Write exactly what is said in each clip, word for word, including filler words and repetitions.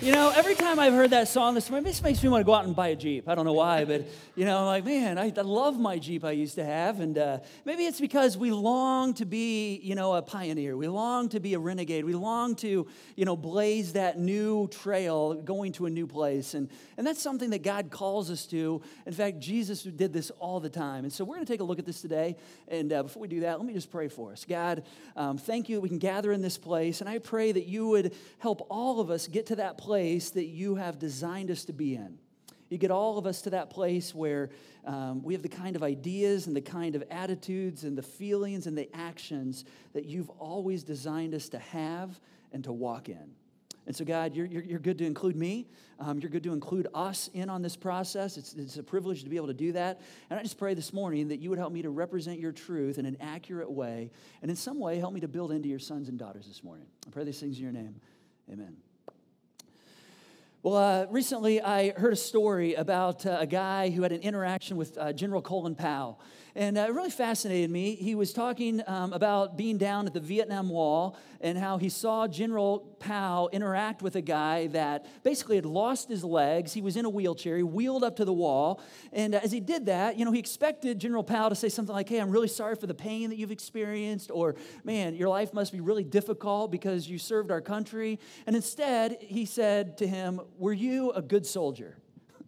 You know, every time I've heard that song this morning, this makes me want to go out and buy a Jeep. I don't know why, but, you know, I'm like, man, I, I love my Jeep I used to have. And uh, maybe it's because we long to be, you know, a pioneer. We long to be a renegade. We long to, you know, blaze that new trail going to a new place. And, and that's something that God calls us to. In fact, Jesus did this all the time. And so we're going to take a look at this today. And uh, before we do that, let me just pray for us. God, um, thank you that we can gather in this place. And I pray that you would help all of us get to that place place that you have designed us to be in. You get all of us to that place where um, we have the kind of ideas and the kind of attitudes and the feelings and the actions that you've always designed us to have and to walk in. And so, God, you're, you're, you're good to include me. Um, you're good to include us in on this process. It's, it's a privilege to be able to do that. And I just pray this morning that you would help me to represent your truth in an accurate way, and in some way help me to build into your sons and daughters this morning. I pray these things in your name. Amen. Well, uh, recently I heard a story about uh, a guy who had an interaction with uh, General Colin Powell. And uh, it really fascinated me. He was talking um, about being down at the Vietnam Wall and how he saw General Powell interact with a guy that basically had lost his legs. He was in a wheelchair. He wheeled up to the wall. And uh, as he did that, you know, he expected General Powell to say something like, hey, I'm really sorry for the pain that you've experienced. Or, man, your life must be really difficult because you served our country. And instead, he said to him, were you a good soldier?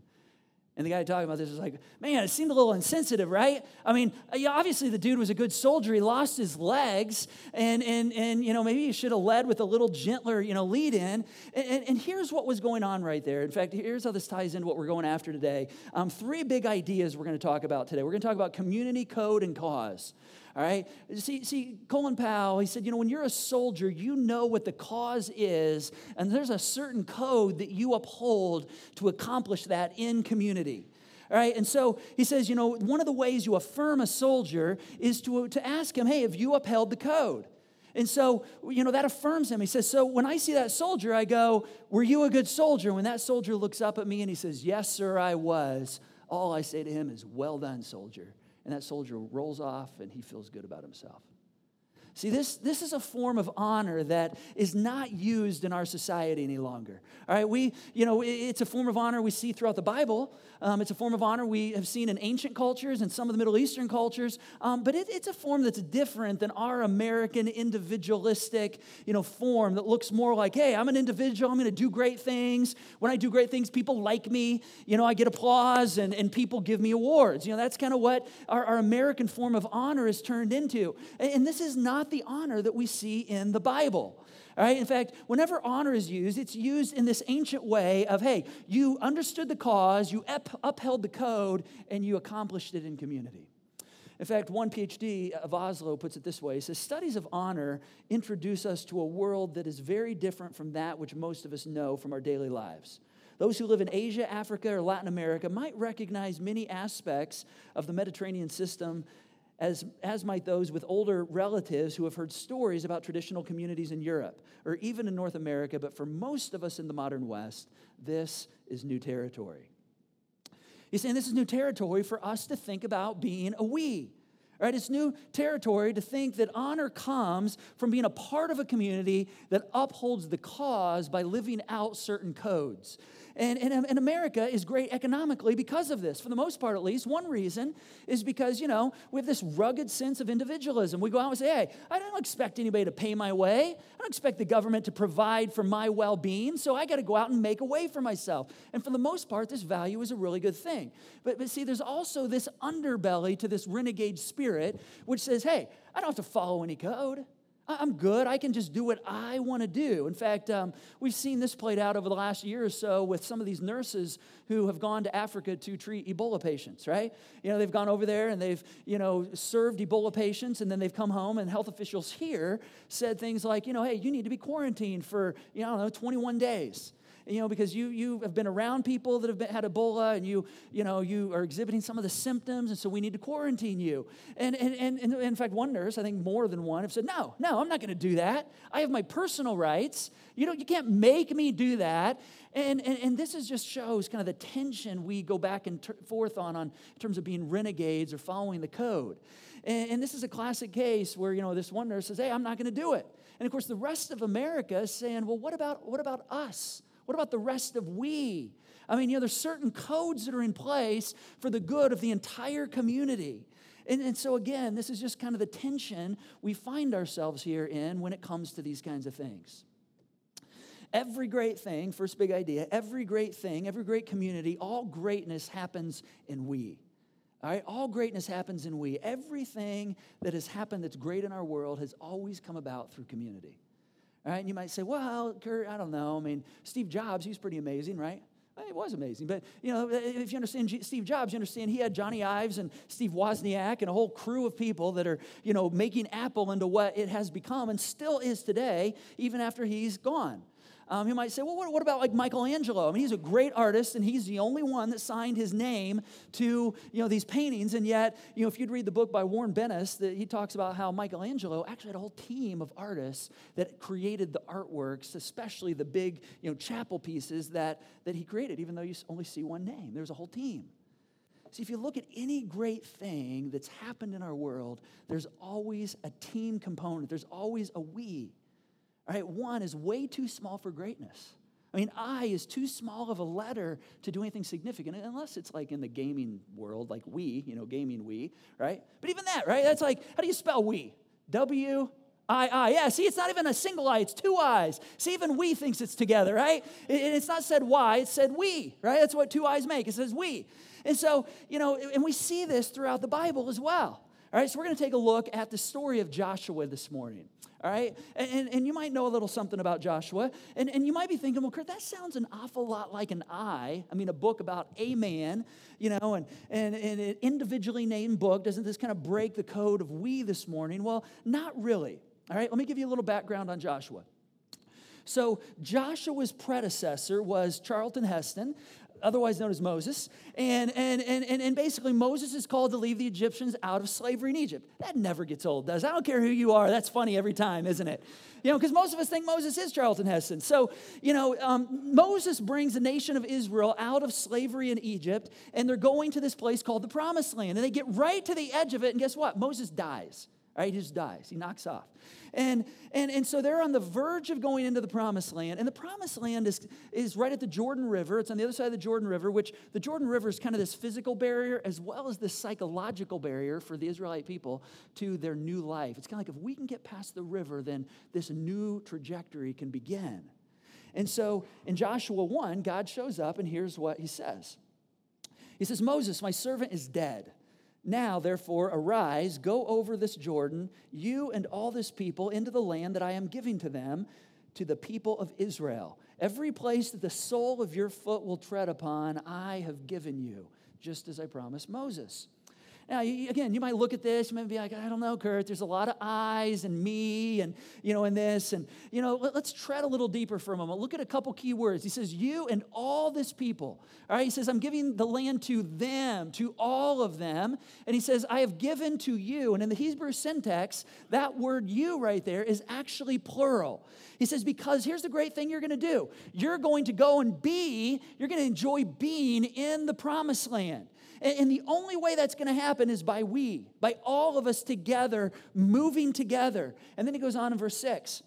And the guy talking about this was like, man, it seemed a little insensitive, right? I mean, yeah, obviously the dude was a good soldier. He lost his legs, and and and you know maybe he should have led with a little gentler, you know, lead in. And, and, and here's what was going on right there. In fact, here's how this ties into what we're going after today. Um, three big ideas we're going to talk about today. We're going to talk about community, code, and cause. All right. See, see, Colin Powell, he said, you know, when you're a soldier, you know what the cause is, and there's a certain code that you uphold to accomplish that in community. All right. And so he says, you know, one of the ways you affirm a soldier is to, to ask him, hey, have you upheld the code? And so, you know, that affirms him. He says, so when I see that soldier, I go, were you a good soldier? When that soldier looks up at me and he says, yes, sir, I was, all I say to him is, well done, soldier. And that soldier rolls off and he feels good about himself. See, this, this is a form of honor that is not used in our society any longer. All right, we, you know, it's a form of honor we see throughout the Bible. Um, it's a form of honor we have seen in ancient cultures and some of the Middle Eastern cultures. Um, but it, it's a form that's different than our American individualistic, you know, form that looks more like, hey, I'm an individual. I'm going to do great things. When I do great things, people like me. You know, I get applause and, and people give me awards. You know, that's kind of what our, our American form of honor is turned into. And, and this is not the honor that we see in the Bible. All right. In fact, whenever honor is used, it's used in this ancient way of, hey, you understood the cause, you up, upheld the code, and you accomplished it in community. In fact, one PhD of Oslo puts it this way. He says, studies of honor introduce us to a world that is very different from that which most of us know from our daily lives. Those who live in Asia, Africa, or Latin America might recognize many aspects of the Mediterranean system As, as might those with older relatives who have heard stories about traditional communities in Europe or even in North America. But for most of us in the modern West, this is new territory. He's saying this is new territory for us to think about being a we. Right? It's new territory to think that honor comes from being a part of a community that upholds the cause by living out certain codes. And, and, and America is great economically because of this, for the most part at least. One reason is because, you know, we have this rugged sense of individualism. We go out and say, hey, I don't expect anybody to pay my way. I don't expect the government to provide for my well-being, so I got to go out and make a way for myself. And for the most part, this value is a really good thing. But, but see, there's also this underbelly to this renegade spirit, which says, hey, I don't have to follow any code. I'm good. I can just do what I want to do. In fact, um, we've seen this played out over the last year or so with some of these nurses who have gone to Africa to treat Ebola patients, right? You know, they've gone over there and they've, you know, served Ebola patients, and then they've come home, and health officials here said things like, you know, hey, you need to be quarantined for, you know, I don't know, twenty-one days. You know, because you you have been around people that have been, had Ebola, and you you know you are exhibiting some of the symptoms, and so we need to quarantine you. And and and, and in fact, one nurse, I think more than one, have said, no, no, I'm not going to do that. I have my personal rights. You know, you can't make me do that. And and, and this is just shows kind of the tension we go back and ter- forth on, on in terms of being renegades or following the code. And, and this is a classic case where, you know, this one nurse says, hey, I'm not going to do it. And of course, the rest of America is saying, well, what about what about us? what about the rest of we? I mean, you know, there's certain codes that are in place for the good of the entire community. And, and so again, this is just kind of the tension we find ourselves here in when it comes to these kinds of things. Every great thing, first big idea, every great thing, every great community, all greatness happens in we. All right, all greatness happens in we. Everything that has happened that's great in our world has always come about through community. All right, and you might say, well, Kurt, I don't know. I mean, Steve Jobs, he was pretty amazing, right? Well, it was amazing. But, you know, if you understand G- Steve Jobs, you understand he had Johnny Ives and Steve Wozniak and a whole crew of people that are, you know, making Apple into what it has become and still is today, even after he's gone. Um, you might say, well, what, what about like Michelangelo? I mean, he's a great artist, and he's the only one that signed his name to, you know, these paintings. And yet, you know, if you'd read the book by Warren Bennis, that he talks about how Michelangelo actually had a whole team of artists that created the artworks, especially the big, you know, chapel pieces that, that he created, even though you only see one name. There's a whole team. See, if you look at any great thing that's happened in our world, there's always a team component. There's always a we. All right, one is way too small for greatness. I mean, I is too small of a letter to do anything significant, unless it's like in the gaming world, like we, you know, gaming we, right? But even that, right? That's like, how do you spell we? W I I. Yeah, see, it's not even a single I, it's two I's. See, even we thinks it's together, right? And it's not said Y, it's said we, right? That's what two I's make. It says we. And so, you know, and we see this throughout the Bible as well. All right, so we're going to take a look at the story of Joshua this morning. All right, and, and, and you might know a little something about Joshua, and, and you might be thinking, well, Kurt, that sounds an awful lot like an I. I mean, a book about a man, you know, and, and, and an individually named book. Doesn't this kind of break the code of we this morning? Well, not really. All right, let me give you a little background on Joshua. So Joshua's predecessor was Charlton Heston, otherwise known as Moses. And, and, and, and basically, Moses is called to leave the Egyptians out of slavery in Egypt. That never gets old, does it? I don't care who you are. That's funny every time, isn't it? You know, because most of us think Moses is Charlton Heston. So, you know, um, Moses brings the nation of Israel out of slavery in Egypt, and they're going to this place called the Promised Land. And they get right to the edge of it, and guess what? Moses dies. Right, he just dies. He knocks off. And, and, and so they're on the verge of going into the Promised Land. And the Promised Land is, is right at the Jordan River. It's on the other side of the Jordan River, which the Jordan River is kind of this physical barrier as well as this psychological barrier for the Israelite people to their new life. It's kind of like if we can get past the river, then this new trajectory can begin. And so in Joshua one, God shows up, and here's what he says. He says, Moses, my servant, is dead. Now, therefore, arise, go over this Jordan, you and all this people, into the land that I am giving to them, to the people of Israel. Every place that the sole of your foot will tread upon, I have given you, just as I promised Moses. Now, again, you might look at this, you might be like, I don't know, Kurt, there's a lot of I's and me and, you know, and this. And, you know, let, let's tread a little deeper for a moment. Look at a couple key words. He says, you and all this people. All right, he says, I'm giving the land to them, to all of them. And he says, I have given to you. And in the Hebrew syntax, that word you right there is actually plural. He says, because here's the great thing you're going to do. You're going to go and be, you're going to enjoy being in the Promised Land. And the only way that's going to happen is by we, by all of us together, moving together. And then he goes on in verse six.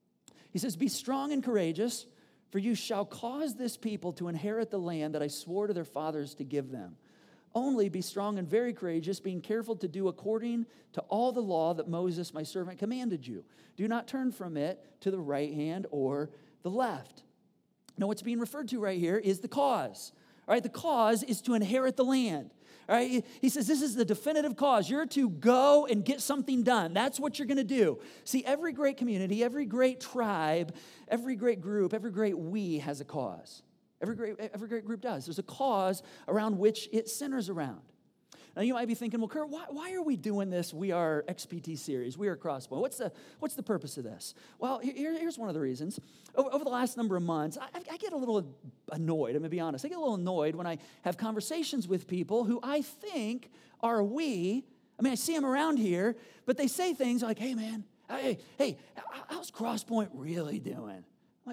He says, be strong and courageous, for you shall cause this people to inherit the land that I swore to their fathers to give them. Only be strong and very courageous, being careful to do according to all the law that Moses, my servant, commanded you. Do not turn from it to the right hand or the left. Now, what's being referred to right here is the cause. All right, the cause is to inherit the land. All right, he says this is the definitive cause. You're to go and get something done. That's what you're going to do. See, every great community, every great tribe, every great group, every great we has a cause. Every great, every great group does. There's a cause around which it centers around. Now, you might be thinking, well, Kurt, why, why are we doing this We Are X P T series, We Are Crosspoint? What's the, what's the purpose of this? Well, here, here's one of the reasons. Over, over the last number of months, I, I get a little annoyed, I'm going to be honest. I get a little annoyed when I have conversations with people who I think are we. I mean, I see them around here, but they say things like, hey, man, hey, hey, how's Crosspoint really doing? I'm like,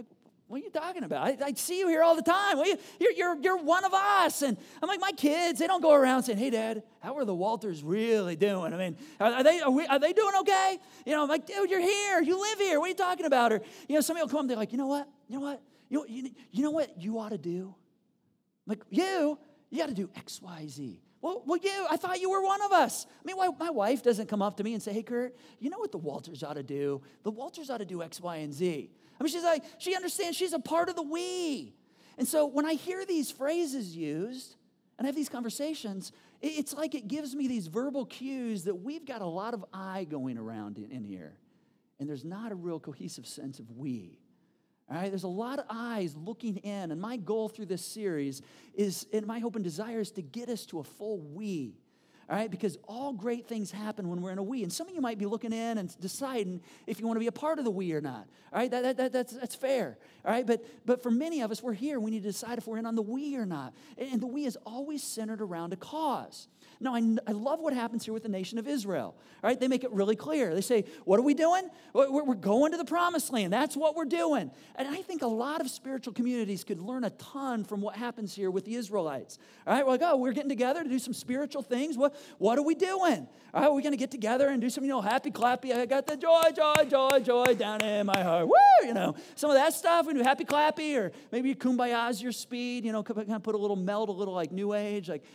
what are you talking about? I, I see you here all the time. What are you, you're, you're, you're one of us. And I'm like, my kids, they don't go around saying, hey, Dad, how are the Walters really doing? I mean, are, are they are, we, are they doing okay? You know, I'm like, dude, you're here. You live here. What are you talking about? Or, you know, somebody will come up, they're like, you know what? You know what? You, you, you know what you ought to do? I'm like, you? You got to do X, Y, Z. Well, well, you, I thought you were one of us. I mean, why, my wife doesn't come up to me and say, hey, Kurt, you know what the Walters ought to do? The Walters ought to do X, Y, and Z. I mean, she's like, she understands she's a part of the we. And so when I hear these phrases used and I have these conversations, it's like it gives me these verbal cues that we've got a lot of I going around in, in here. And there's not a real cohesive sense of we. All right, there's a lot of eyes looking in, and my goal through this series is, and my hope and desire is to get us to a full we. All right, because all great things happen when we're in a we. And some of you might be looking in and deciding if you want to be a part of the we or not. All right, that, that, that, that's, that's fair. All right, but, but for many of us, we're here. We need to decide if we're in on the we or not. And the we is always centered around a cause. Now, I, I love what happens here with the nation of Israel. All right, they make it really clear. They say, what are we doing? We're, we're going to the promised land. That's what we're doing. And I think a lot of spiritual communities could learn a ton from what happens here with the Israelites. All right, we're like, oh, we're getting together to do some spiritual things. What, what are we doing? All right, we're going to get together and do some, you know, happy, clappy. I got the joy, joy, joy, joy down in my heart. Woo, you know, some of that stuff. We do happy, clappy, or maybe kumbaya's your speed. You know, kind of put a little melt, a little like new age, like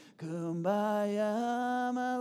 kumbaya, my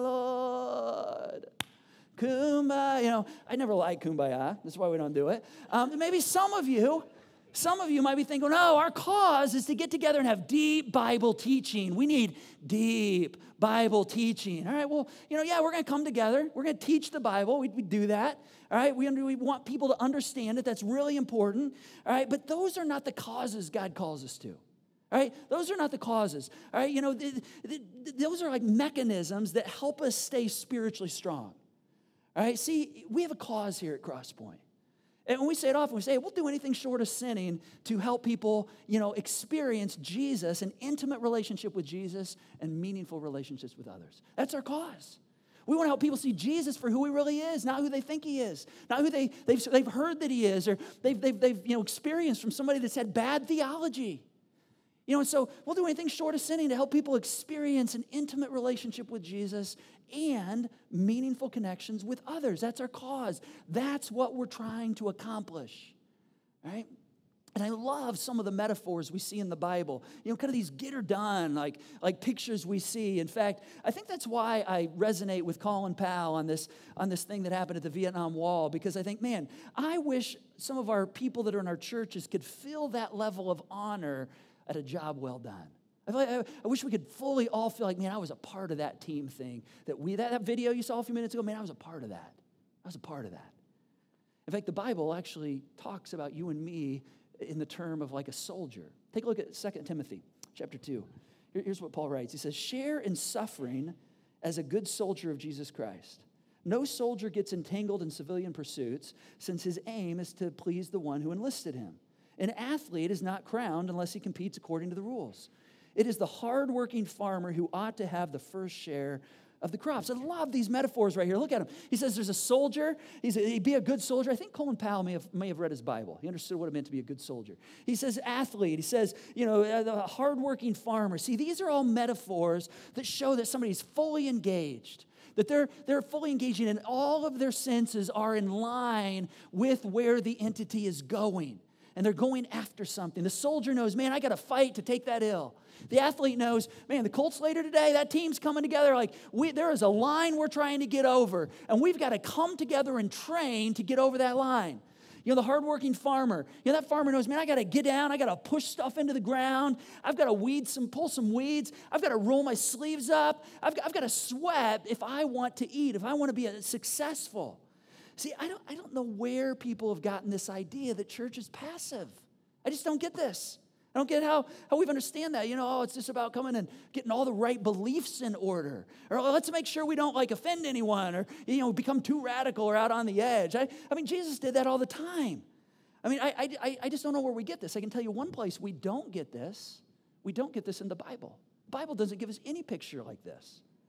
Lord. Kumbaya. You know, I never liked kumbaya. That's why we don't do it. Um, maybe some of you, some of you might be thinking, no, our cause is to get together and have deep Bible teaching. We need deep Bible teaching. All right, well, you know, yeah, we're going to come together. We're going to teach the Bible. We, we do that. All right, we, we want people to understand it. That's really important. All right, but those are not the causes God calls us to. All right, those are not the causes. All right, you know, th- th- th- those are like mechanisms that help us stay spiritually strong. All right, see, we have a cause here at Crosspoint. And when we say it often, we say, we'll do anything short of sinning to help people, you know, experience Jesus, an intimate relationship with Jesus, and meaningful relationships with others. That's our cause. We want to help people see Jesus for who he really is, not who they think he is, not who they, they've, they've heard that he is, or they've, they've, they've you know, experienced from somebody that's had bad theology. You know, and so we'll do anything short of sinning to help people experience an intimate relationship with Jesus and meaningful connections with others. That's our cause. That's what we're trying to accomplish, right? And I love some of the metaphors we see in the Bible. You know, kind of these get her done, like, like pictures we see. In fact, I think that's why I resonate with Colin Powell on this, on this thing that happened at the Vietnam Wall, because I think, man, I wish some of our people that are in our churches could feel that level of honor at a job well done. I, feel like, I, I wish we could fully all feel like, man, I was a part of that team thing. That we that, that video you saw a few minutes ago, man, I was a part of that. I was a part of that. In fact, the Bible actually talks about you and me in the term of like a soldier. Take a look at Second Timothy chapter two. Here, here's what Paul writes. He says, share in suffering as a good soldier of Jesus Christ. No soldier gets entangled in civilian pursuits, since his aim is to please the one who enlisted him. An athlete is not crowned unless he competes according to the rules. It is the hardworking farmer who ought to have the first share of the crops. I love these metaphors right here. Look at him. He says there's a soldier. He's a, he'd be a good soldier. I think Colin Powell may have, may have read his Bible. He understood what it meant to be a good soldier. He says athlete. He says, you know, the hardworking farmer. See, these are all metaphors that show that somebody's fully engaged, that they're, they're fully engaging and all of their senses are in line with where the entity is going. And they're going after something. The soldier knows, man, I got to fight to take that hill. The athlete knows, man, the Colts later today, that team's coming together. Like, we, there is a line we're trying to get over. And we've got to come together and train to get over that line. You know, the hardworking farmer, you know, that farmer knows, man, I got to get down. I got to push stuff into the ground. I've got to weed some, pull some weeds. I've got to roll my sleeves up. I've got, I've got to sweat if I want to eat, if I want to be a, successful. See, I don't, I don't know where people have gotten this idea that church is passive. I just don't get this. I don't get how, how we understand that. You know, oh, it's just about coming and getting all the right beliefs in order. Or oh, let's make sure we don't, like, offend anyone or, you know, become too radical or out on the edge. I, I mean, Jesus did that all the time. I mean, I, I, I just don't know where we get this. I can tell you one place we don't get this. We don't get this in the Bible. The Bible doesn't give us any picture like this.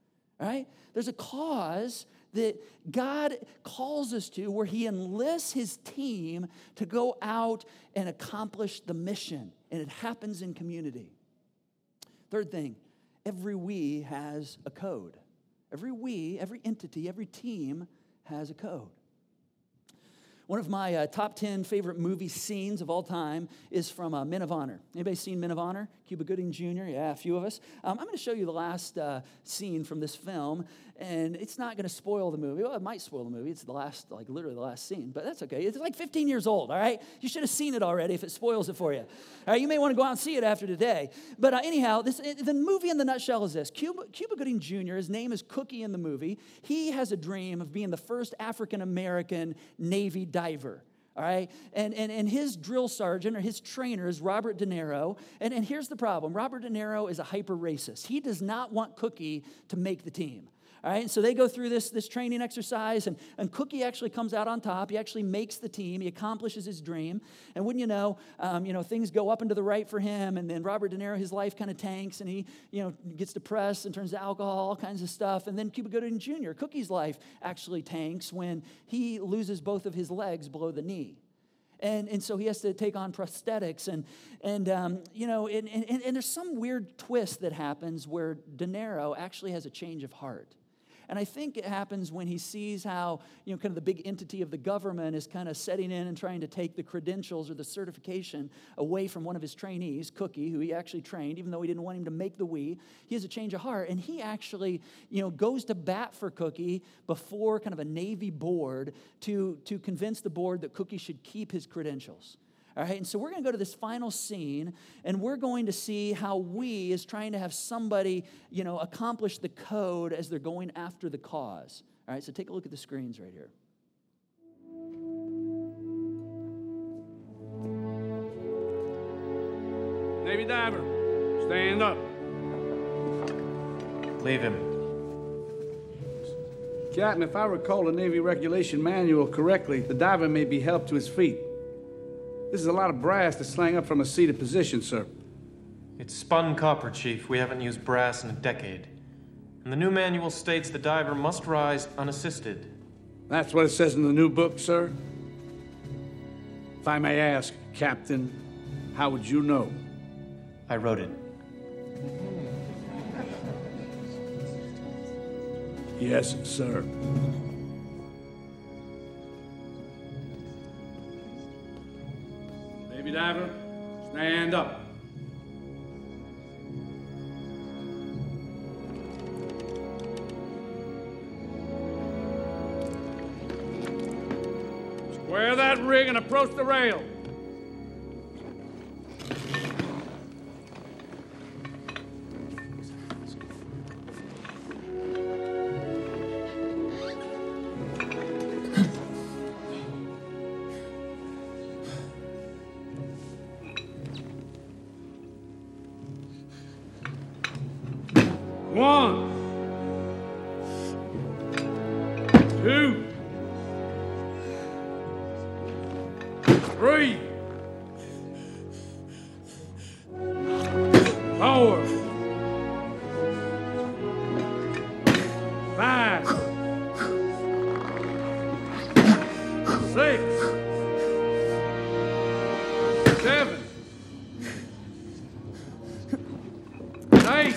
all right? There's a cause that God calls us to where he enlists his team to go out and accomplish the mission, and it happens in community. Third thing, every we has a code. Every we, every entity, every team has a code. One of my uh, top ten favorite movie scenes of all time is from uh, Men of Honor. Anybody seen Men of Honor? Cuba Gooding Junior? Yeah, a few of us. Um, I'm going to show you the last uh, scene from this film, and it's not going to spoil the movie. Well, it might spoil the movie. It's the last, like literally the last scene, but that's okay. It's like fifteen years old, all right? You should have seen it already if it spoils it for you. All right, you may want to go out and see it after today. But uh, anyhow, this, the movie in the nutshell is this. Cuba, Cuba Gooding Junior, his name is Cookie in the movie. He has a dream of being the first African-American Navy diver. All right, and, and and his drill sergeant or his trainer is Robert De Niro. And, and here's the problem. Robert De Niro is a hyper racist. He does not want Cookie to make the team. All right, and so they go through this, this training exercise, and, and Cookie actually comes out on top. He actually makes the team. He accomplishes his dream. And wouldn't you know, um, you know, things go up and to the right for him, and then Robert De Niro, his life kind of tanks, and he, you know, gets depressed and turns to alcohol, all kinds of stuff. And then Cuba Gooding Junior, Cookie's life actually tanks when he loses both of his legs below the knee. And, and so he has to take on prosthetics. And, and um, you know, and, and, and there's some weird twist that happens where De Niro actually has a change of heart. And I think it happens when he sees how, you know, kind of the big entity of the government is kind of setting in and trying to take the credentials or the certification away from one of his trainees, Cookie, who he actually trained, even though he didn't want him to make the we. He has a change of heart, and he actually, you know, goes to bat for Cookie before kind of a Navy board to, to convince the board that Cookie should keep his credentials. All right, and so we're going to go to this final scene, and we're going to see how we is trying to have somebody, you know, accomplish the code as they're going after the cause. All right, so take a look at the screens right here. Navy diver, stand up. Leave him. Captain, if I recall the Navy Regulation Manual correctly, the diver may be helped to his feet. This is a lot of brass to slang up from a seated position, sir. It's spun copper, Chief. We haven't used brass in a decade. And the new manual states the diver must rise unassisted. That's what it says in the new book, sir? If I may ask, Captain, how would you know? I wrote it. Yes, sir. Navy diver, stand up. Square that rig and approach the rail. One, two, three, four, five, six, seven, eight.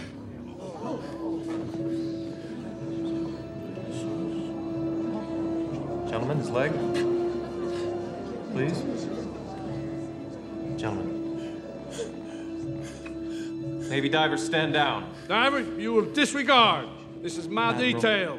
Gentlemen, his leg. Please. Gentlemen. Navy divers, stand down. Divers, you will disregard. This is my Admiral. detail.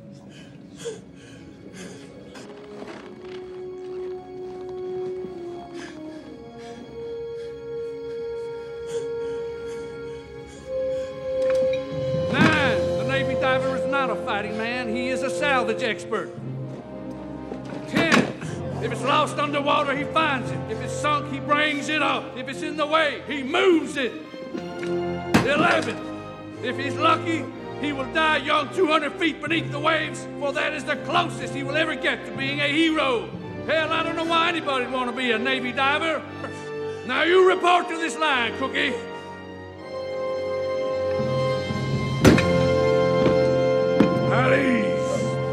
Nine, the Navy diver is not a fighting man. He is a salvage expert. Ten, if it's lost underwater, he finds it. If it's sunk, he brings it up. If it's in the way, he moves it. Eleven, if he's lucky, he will die young two hundred feet beneath the waves, for that is the closest he will ever get to being a hero. Hell, I don't know why anybody would want to be a Navy diver. Now you report to this line, Cookie. At ease.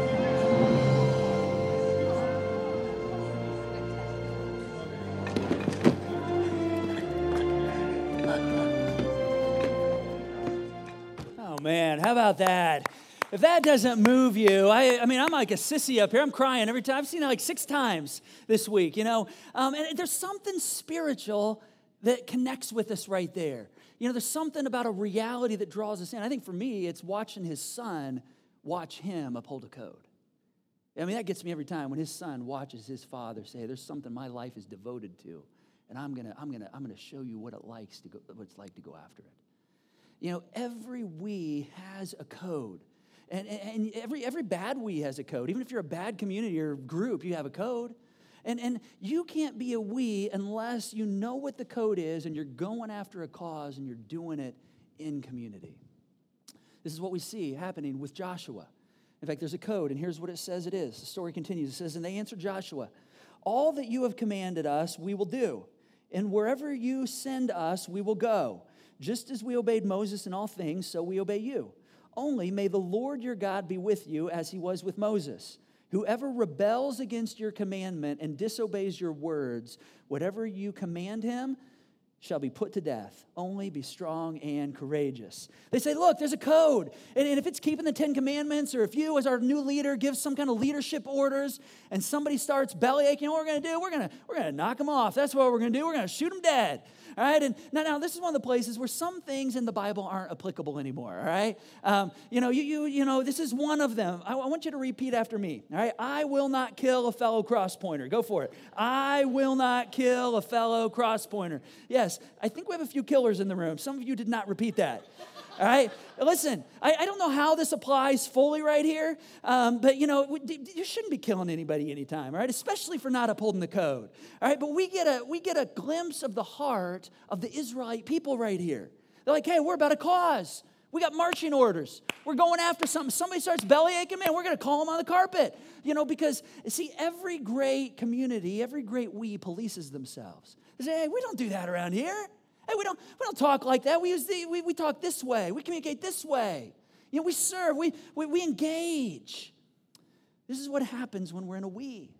Oh, man, how about that? If that doesn't move you, I, I mean, I'm like a sissy up here. I'm crying every time. I've seen it like six times this week, you know. Um, and there's something spiritual that connects with us right there. You know, there's something about a reality that draws us in. I think for me, it's watching his son watch him uphold a code. I mean, that gets me every time when his son watches his father say, there's something my life is devoted to, and I'm gonna, I'm gonna, I'm gonna show you what it likes to go, what it's like to go after it. You know, every we has a code. And, and every every bad we has a code. Even if you're a bad community or group, you have a code. And, and you can't be a we unless you know what the code is and you're going after a cause and you're doing it in community. This is what we see happening with Joshua. In fact, there's a code, and here's what it says it is. The story continues. It says, and they answered Joshua, all that you have commanded us, we will do. And wherever you send us, we will go. Just as we obeyed Moses in all things, so we obey you. Only may the Lord your God be with you as he was with Moses. Whoever rebels against your commandment and disobeys your words, whatever you command him shall be put to death. Only be strong and courageous. They say, look, there's a code. And, and if it's keeping the Ten Commandments, or if you as our new leader gives some kind of leadership orders and somebody starts bellyaching, you know what we're going to do? We're going to we're gonna knock them off. That's what we're going to do. We're going to shoot them dead. All right, and now, now this is one of the places where some things in the Bible aren't applicable anymore, all right? Um, you know, you, you, you know, this is one of them. I, I want you to repeat after me, all right? I will not kill a fellow cross-pointer. Go for it. I will not kill a fellow cross-pointer. Yes, I think we have a few killers in the room. Some of you did not repeat that. All right, listen, I, I don't know how this applies fully right here, um, but, you know, you shouldn't be killing anybody anytime, all right, especially for not upholding the code, all right, but we get a we get a glimpse of the heart of the Israelite people right here. They're like, hey, we're about a cause. We got marching orders. We're going after something. Somebody starts bellyaching, man, we're going to call them on the carpet, you know, because, see, every great community, every great we polices themselves. They say, hey, we don't do that around here. Hey, we don't we don't talk like that. We use the we, we talk this way. We communicate this way. You know, we serve. We, we we engage. This is what happens when we're in a we.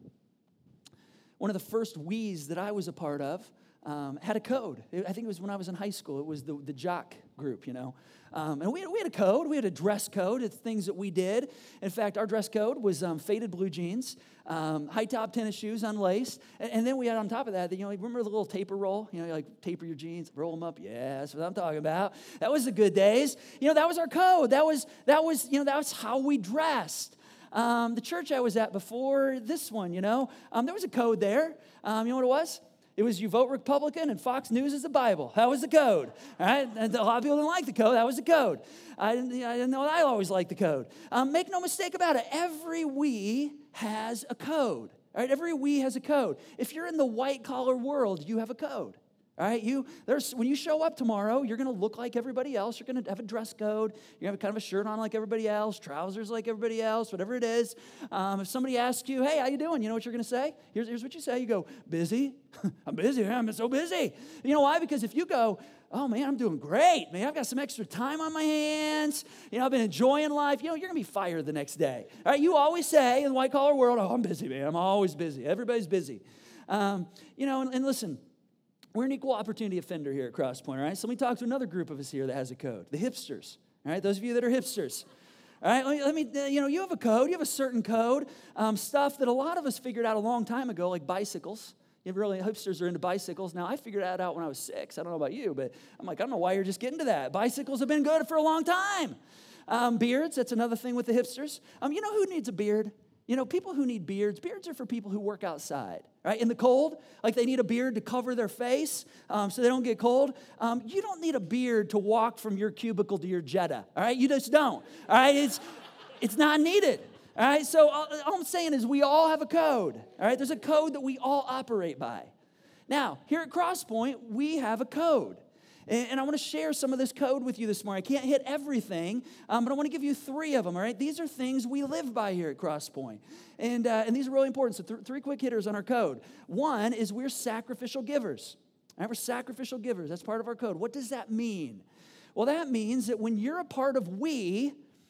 One of the first we's that I was a part of um, had a code. I think it was when I was in high school. It was the the jock group, you know. Um, and we had, we had a code. We had a dress code. It's things that we did. In fact, our dress code was um, faded blue jeans, um, high-top tennis shoes, unlaced. And, and then we had on top of that, you know, remember the little taper roll? You know, you like taper your jeans, roll them up. Yeah, that's what I'm talking about. That was the good days. You know, that was our code. That was, that was you know, that was how we dressed. Um, the church I was at before this one, you know, um, there was a code there. Um, you know what it was? It was you vote Republican and Fox News is the Bible. That was the code. All right? And a lot of people didn't like the code. That was the code. I didn't, I didn't know I always liked the code. Um, make no mistake about it. Every we has a code. All right? Every we has a code. If you're in the white-collar world, you have a code. All right, you there's when you show up tomorrow, you're going to look like everybody else. You're going to have a dress code. You're going to have kind of a shirt on like everybody else, trousers like everybody else, whatever it is. Um, if somebody asks you, hey, how you doing? You know what you're going to say? Here's, here's what you say. You go, busy. I'm busy. Man. I'm so busy. You know why? Because if you go, oh, man, I'm doing great. Man, I've got some extra time on my hands. You know, I've been enjoying life. You know, you're going to be fired the next day. All right, you always say in the white-collar world, oh, I'm busy, man. I'm always busy. Everybody's busy. Um, you know, and, and listen, we're an equal opportunity offender here at Crosspoint, all right? So let me talk to another group of us here that has a code, the hipsters, all right? Those of you that are hipsters, all right? Let me, let me uh, you know, you have a code. You have a certain code, um, stuff that a lot of us figured out a long time ago, like bicycles. You really, hipsters are into bicycles. Now, I figured that out when I was six. I don't know about you, but I'm like, I don't know why you're just getting to that. Bicycles have been good for a long time. Um, beards, that's another thing with the hipsters. Um, you know who needs a beard? You know, people who need beards, beards are for people who work outside, right? In the cold, like they need a beard to cover their face um, so they don't get cold. Um, you don't need a beard to walk from your cubicle to your Jetta, all right? You just don't, all right? It's, it's not needed, all right? So all, all I'm saying is we all have a code, all right? There's a code that we all operate by. Now, here at Crosspoint, we have a code. And I want to share some of this code with you this morning. I can't hit everything, um, but I want to give you three of them, all right? These are things we live by here at Crosspoint. And, uh, and these are really important. So th- three quick hitters on our code. One is we're sacrificial givers. All right, we're sacrificial givers. That's part of our code. What does that mean? Well, that means that when you're a part of we,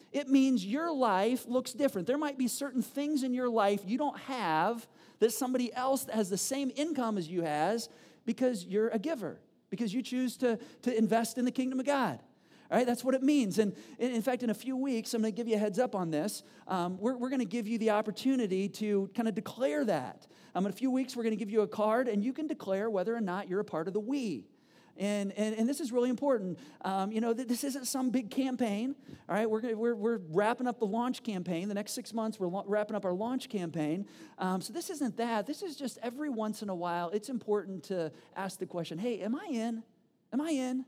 It means your life looks different. There might be certain things in your life you don't have that somebody else that has the same income as you has because you're a giver, because you choose to, to invest in the kingdom of God. All right, that's what it means. And in fact, in a few weeks, I'm going to give you a heads up on this. Um, we're we're going to give you the opportunity to kind of declare that. Um, in a few weeks, we're going to give you a card, and you can declare whether or not you're a part of the we. And, and, and this is really important. Um, you know, this isn't some big campaign, all right? We're, we're, we're wrapping up the launch campaign. The next six months, we're lo- wrapping up our launch campaign. Um, so this isn't that. This is just every once in a while, it's important to ask the question, hey, am I in? Am I in?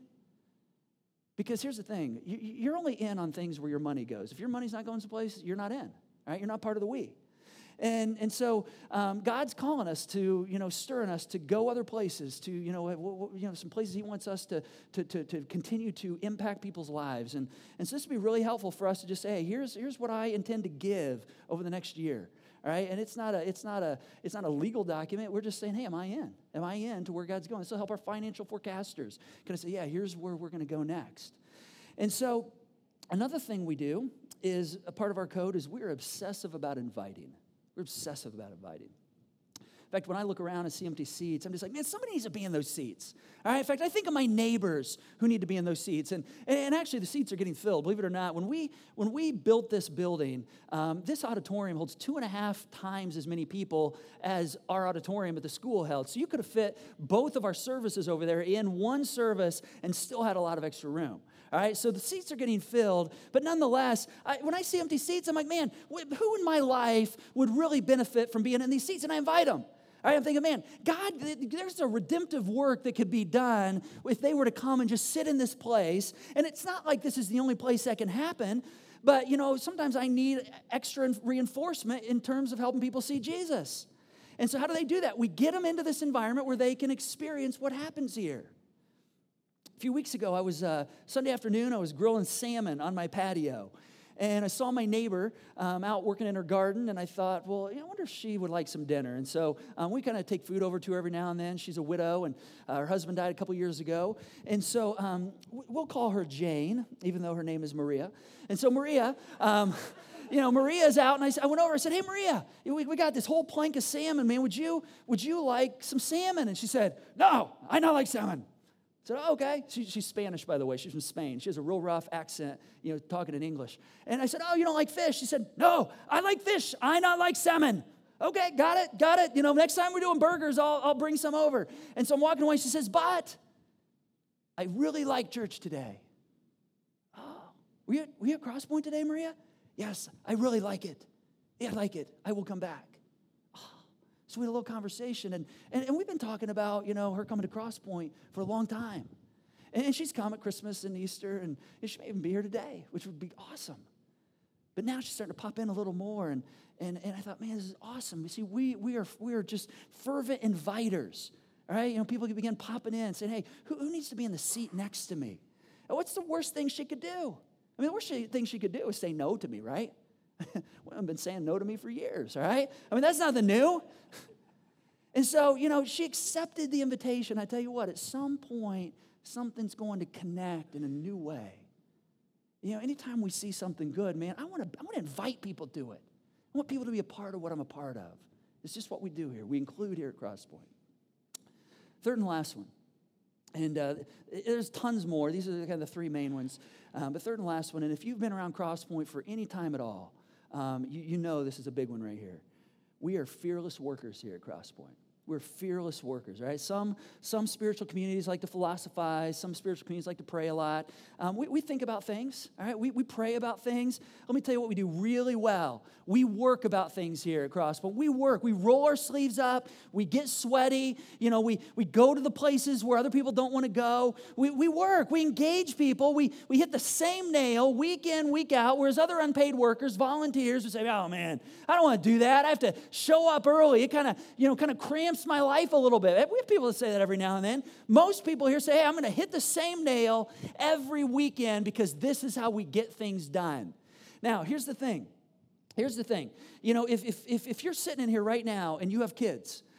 Because here's the thing. You, you're only in on things where your money goes. If your money's not going someplace, you're not in, all right? You're not part of the we. And and so um, God's calling us to, you know, stirring us to go other places, to, you know, w- w- you know, some places He wants us to, to, to, to continue to impact people's lives. And, and so this would be really helpful for us to just say, hey, here's, here's what I intend to give over the next year. All right, and it's not a it's not a it's not a legal document. We're just saying, hey, am I in? Am I in to where God's going? This will help our financial forecasters. Can I say, yeah, here's where we're going to go next. And so another thing we do is a part of our code is we're obsessive about inviting. We're obsessive about inviting. In fact, when I look around and see empty seats, I'm just like, man, somebody needs to be in those seats. All right. In fact, I think of my neighbors who need to be in those seats. And, and actually, the seats are getting filled, believe it or not. When we when we built this building, um, this auditorium holds two and a half times as many people as our auditorium at the school held. So you could have fit both of our services over there in one service and still had a lot of extra room. All right, so the seats are getting filled, but nonetheless, I, when I see empty seats, I'm like, man, wh- who in my life would really benefit from being in these seats? And I invite them. All right, I'm thinking, man, God, there's a redemptive work that could be done if they were to come and just sit in this place. And it's not like this is the only place that can happen, but, you know, sometimes I need extra reinforcement in terms of helping people see Jesus. And so how do they do that? We get them into this environment where they can experience what happens here. A few weeks ago, I was, uh, Sunday afternoon, I was grilling salmon on my patio. And I saw my neighbor um, out working in her garden, and I thought, well, you know, I wonder if she would like some dinner. And so um, we kind of take food over to her every now and then. She's a widow, and uh, her husband died a couple years ago. And so um, we'll call her Jane, even though her name is Maria. And so Maria... Um, You know, Maria's out, and I, I went over. I said, "Hey, Maria, we, we got this whole plank of salmon, man. Would you would you like some salmon?" And she said, "No, I not like salmon." I said, oh, okay. She, she's Spanish, by the way. She's from Spain. She has a real rough accent, you know, talking in English. And I said, oh, you don't like fish? She said, no, I like fish. I not like salmon. Okay, got it, got it. You know, next time we're doing burgers, I'll, I'll bring some over. And so I'm walking away. She says, but I really like church today. Oh, were you, were you at Crosspoint today, Maria? Yes, I really like it. Yeah, I like it. I will come back. So we had a little conversation, and, and, and we've been talking about, you know, her coming to Crosspoint for a long time. And, and she's come at Christmas and Easter, and, and she may even be here today, which would be awesome. But now she's starting to pop in a little more, and and, and I thought, man, this is awesome. You see, we we are we are just fervent inviters, all right? You know, people can begin popping in, saying, hey, who, who needs to be in the seat next to me? And what's the worst thing she could do? I mean, the worst thing she could do is say no to me, right? Well, I've been saying no to me for years, all right? I mean, that's nothing new. And so, you know, she accepted the invitation. I tell you what, at some point, something's going to connect in a new way. You know, anytime we see something good, man, I want to I want to invite people to it. I want people to be a part of what I'm a part of. It's just what we do here. We include here at Crosspoint. Third and last one. And uh, there's tons more. These are kind of the three main ones. Um, but third and last one, and if you've been around Crosspoint for any time at all, um, you, you know this is a big one right here. We are fearless workers here at Crosspoint. We're fearless workers, right? Some some spiritual communities like to philosophize. Some spiritual communities like to pray a lot. Um, we, we think about things, all right? We, we pray about things. Let me tell you what we do really well. We work about things here at Crosspoint. We work. We roll our sleeves up. We get sweaty. You know, we, we go to the places where other people don't want to go. We, we work. We engage people. We, we hit the same nail week in, week out, whereas other unpaid workers, volunteers, would say, oh, man, I don't want to do that. I have to show up early. It kind of, you know, kind of cramps my life a little bit. We have people that say that every now and then. Most people here say, hey, I'm going to hit the same nail every weekend because this is how we get things done. Now, here's the thing. Here's the thing. You know, if if if, if you're sitting in here right now and you have kids,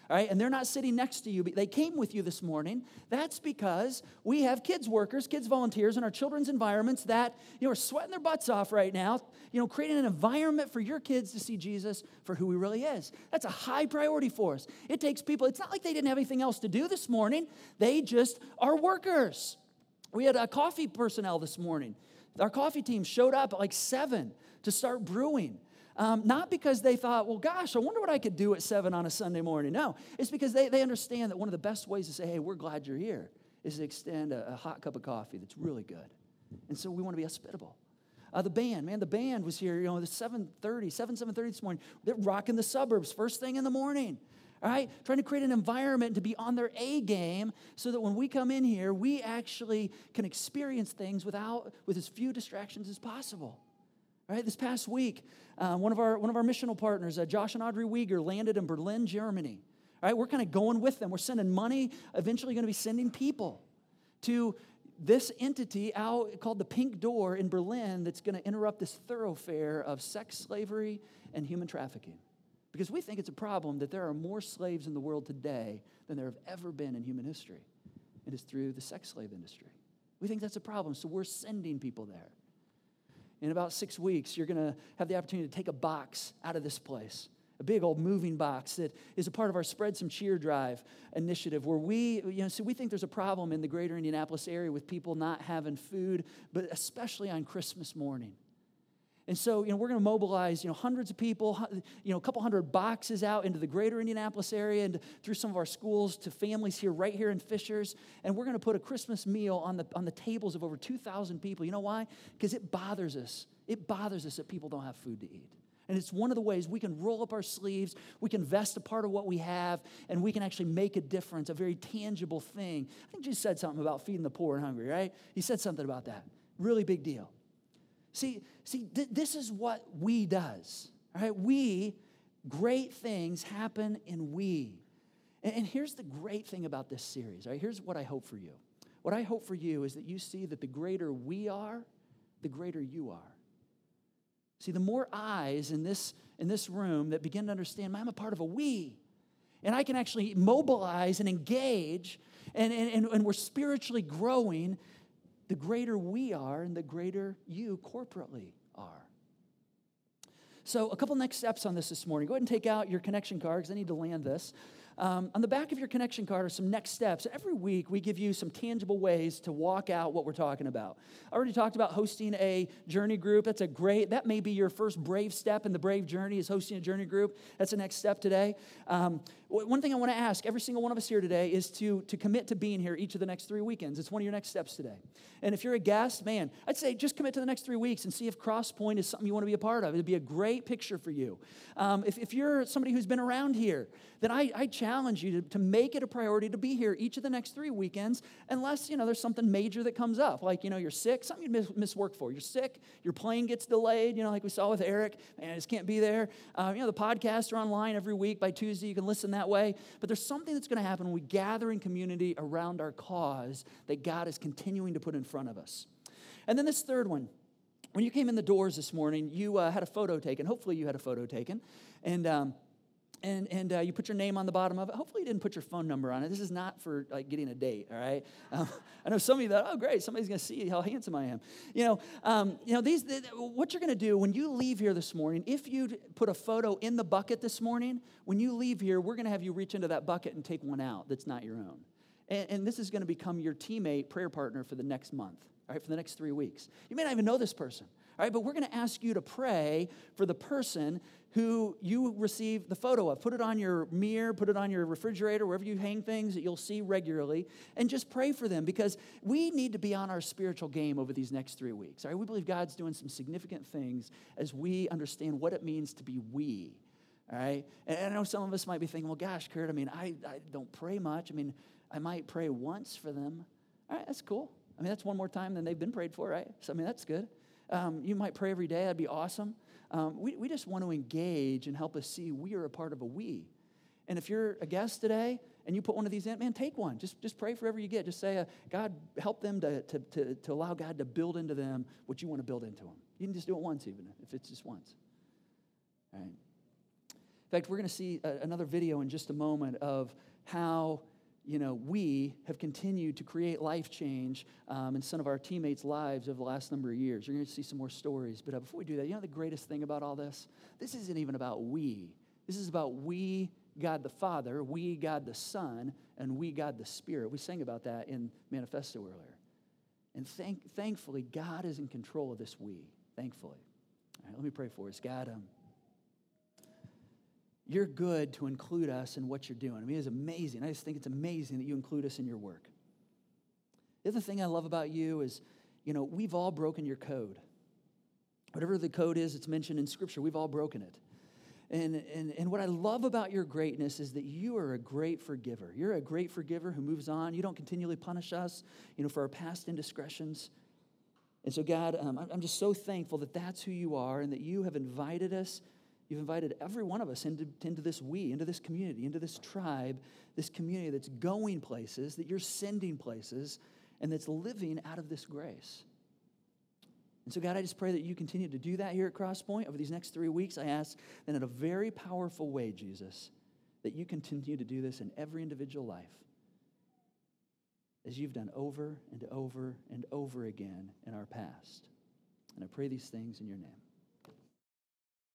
All right, and they're not sitting next to you, but they came with you this morning. That's because we have kids workers, kids volunteers in our children's environments that, you know, are sweating their butts off right now, you know, creating an environment for your kids to see Jesus for who he really is. That's a high priority for us. It takes people. It's not like they didn't have anything else to do this morning. They just are workers. We had a coffee personnel this morning. Our coffee team showed up at like seven to start brewing. Um, not because they thought, well, gosh, I wonder what I could do at seven on a Sunday morning. No, it's because they, they understand that one of the best ways to say, hey, we're glad you're here, is to extend a, a hot cup of coffee that's really good. And so we want to be hospitable. Uh, the band, man, the band was here, you know, the seven thirty, seven, seven thirty this morning. They're rocking the suburbs first thing in the morning, all right? Trying to create an environment to be on their A game so that when we come in here, we actually can experience things without, with as few distractions as possible. Right, this past week, uh, one of our one of our missional partners, uh, Josh and Audrey Wieger, landed in Berlin, Germany. All right, we're kind of going with them. We're sending money, eventually going to be sending people to this entity out called the Pink Door in Berlin that's going to interrupt this thoroughfare of sex slavery and human trafficking. Because we think it's a problem that there are more slaves in the world today than there have ever been in human history. It is through the sex slave industry. We think that's a problem, so we're sending people there. In about six weeks, you're going to have the opportunity to take a box out of this place, a big old moving box that is a part of our Spread Some Cheer Drive initiative, where we, you know, so we think there's a problem in the greater Indianapolis area with people not having food, but especially on Christmas morning. And so, you know, we're going to mobilize, you know, hundreds of people, you know, a couple hundred boxes out into the greater Indianapolis area and through some of our schools to families here, right here in Fishers. And we're going to put a Christmas meal on the on the tables of over two thousand people. You know why? Because it bothers us. It bothers us that people don't have food to eat. And it's one of the ways we can roll up our sleeves, we can invest a part of what we have, and we can actually make a difference, a very tangible thing. I think Jesus said something about feeding the poor and hungry, right? He said something about that. Really big deal. See, see, th- this is what we does, all right? We, great things happen in we. And, and here's the great thing about this series, all right? Here's what I hope for you. What I hope for you is that you see that the greater we are, the greater you are. See, the more eyes in this, in this room that begin to understand, I'm a part of a we, and I can actually mobilize and engage, and, and, and we're spiritually growing, the greater we are and the greater you corporately are. So a couple next steps on this this morning. Go ahead and take out your connection card because I need to land this. Um, on the back of your connection card are some next steps. Every week we give you some tangible ways to walk out what we're talking about. I already talked about hosting a journey group. That's a great, that may be your first brave step in the brave journey is hosting a journey group. That's the next step today. Um, one thing I want to ask every single one of us here today is to, to commit to being here each of the next three weekends. It's one of your next steps today. And if you're a guest, man, I'd say just commit to the next three weeks and see if Cross Point is something you want to be a part of. It'd be a great picture for you. Um, if, if you're somebody who's been around here, then I, I challenge you to, to make it a priority to be here each of the next three weekends, unless, you know, there's something major that comes up, like, you know, you're sick, something you miss, miss work for. You're sick, your plane gets delayed, you know, like we saw with Eric, man, I just can't be there. Uh, you know, the podcasts are online every week by Tuesday. You can listen that way. But there's something that's going to happen when we gather in community around our cause that God is continuing to put in front of us. And then this third one. When you came in the doors this morning, you uh, had a photo taken. Hopefully you had a photo taken. And um, and and uh, you put your name on the bottom of it. Hopefully you didn't put your phone number on it. This is not for like getting a date, all right? Um, I know some of you thought, oh, great, somebody's going to see how handsome I am. You know, um, you know these. The, what you're going to do when you leave here this morning, if you put a photo in the bucket this morning, when you leave here, we're going to have you reach into that bucket and take one out that's not your own. And, and this is going to become your teammate, prayer partner for the next month. All right, for the next three weeks. You may not even know this person, all right, but we're going to ask you to pray for the person who you receive the photo of. Put it on your mirror, put it on your refrigerator, wherever you hang things that you'll see regularly, and just pray for them because we need to be on our spiritual game over these next three weeks, all right? We believe God's doing some significant things as we understand what it means to be we, all right? And I know some of us might be thinking, well, gosh, Kurt, I mean, I, I don't pray much. I mean, I might pray once for them. All right, that's cool. I mean, that's one more time than they've been prayed for, right? So, I mean, that's good. Um, you might pray every day. That'd be awesome. Um, we, we just want to engage and help us see we are a part of a we. And if you're a guest today and you put one of these in, man, take one. Just just pray for whatever you get. Just say, uh, God, help them to, to, to, to allow God to build into them what you want to build into them. You can just do it once even, if it's just once. All right. fact, we're going to see a, another video in just a moment of how, you know, we have continued to create life change um, in some of our teammates' lives over the last number of years. You're going to see some more stories. But uh, before we do that, you know the greatest thing about all this? This isn't even about we. This is about we, God the Father, we, God the Son, and we, God the Spirit. We sang about that in Manifesto earlier. And thank, thankfully, God is in control of this we. Thankfully. All right, let me pray for us. God, um, you're good to include us in what you're doing. I mean, it's amazing. I just think it's amazing that you include us in your work. The other thing I love about you is, you know, we've all broken your code. Whatever the code is that's mentioned in Scripture, we've all broken it. And, and, and what I love about your greatness is that you are a great forgiver. You're a great forgiver who moves on. You don't continually punish us, you know, for our past indiscretions. And so, God, um, I'm just so thankful that that's who you are and that you have invited us. You've invited every one of us into, into this we, into this community, into this tribe, this community that's going places, that you're sending places, and that's living out of this grace. And so, God, I just pray that you continue to do that here at Crosspoint over these next three weeks. I ask that in a very powerful way, Jesus, that you continue to do this in every individual life, as you've done over and over and over again in our past. And I pray these things in your name.